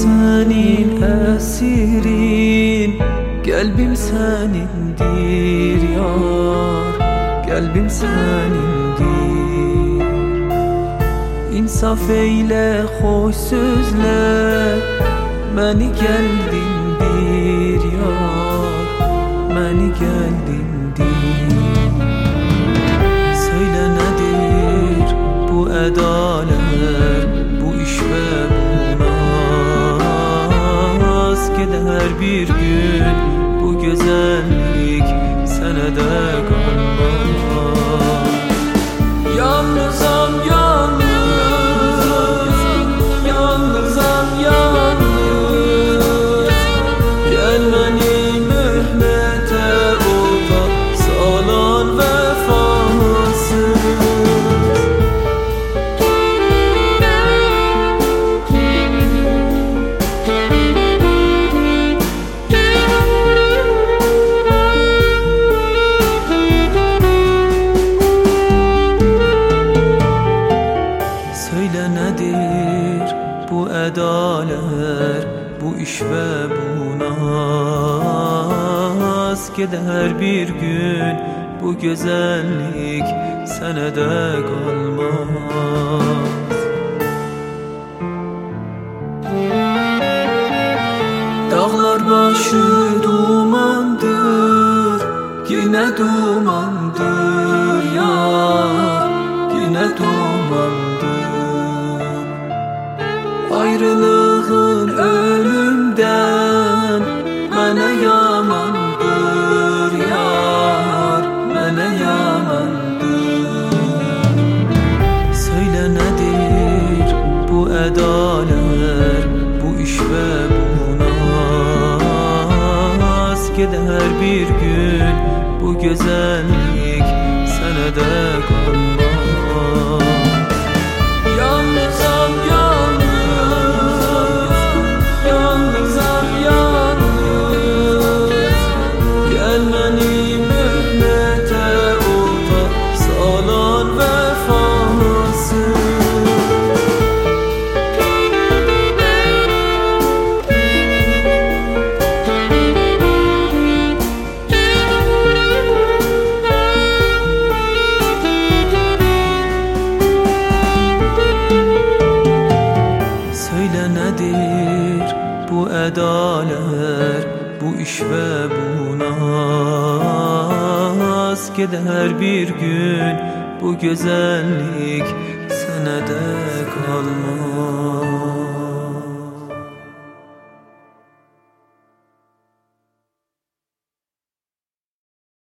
senin esirin, kalbim senindir yar, kalbim senindir. İnsaf eyle hoş sözler, beni geldindir yar, beni geldindir. Söyle nedir bu edaler, bu iş ve bu naz, gider bir gün bu güzellik senede kalmaz. Yalnızam yalnız, yalnızam yalnız, gel beni mühnete oda salan vefasız. Söyle nedir bu edaler, bu iş ve bu naz, gider bir gün bu güzellik senede kalmaz. Dağlar başı dumandır, yine dumandır yar, yine dumandır. Ayrılığın ölümden mənə yamandır yar, mənə yamandır. Söyle nedir bu edaler, bu iş ve bu naz, gider bir gün bu güzellik senede kalmaz. Yalnızam yalnız, yalnızam yalnız, gel beni mühnete oda salan vefasız. Söyle nedir bu edaler, bu iş ve bu naz, gider bir gün bu güzellik senede kalmaz.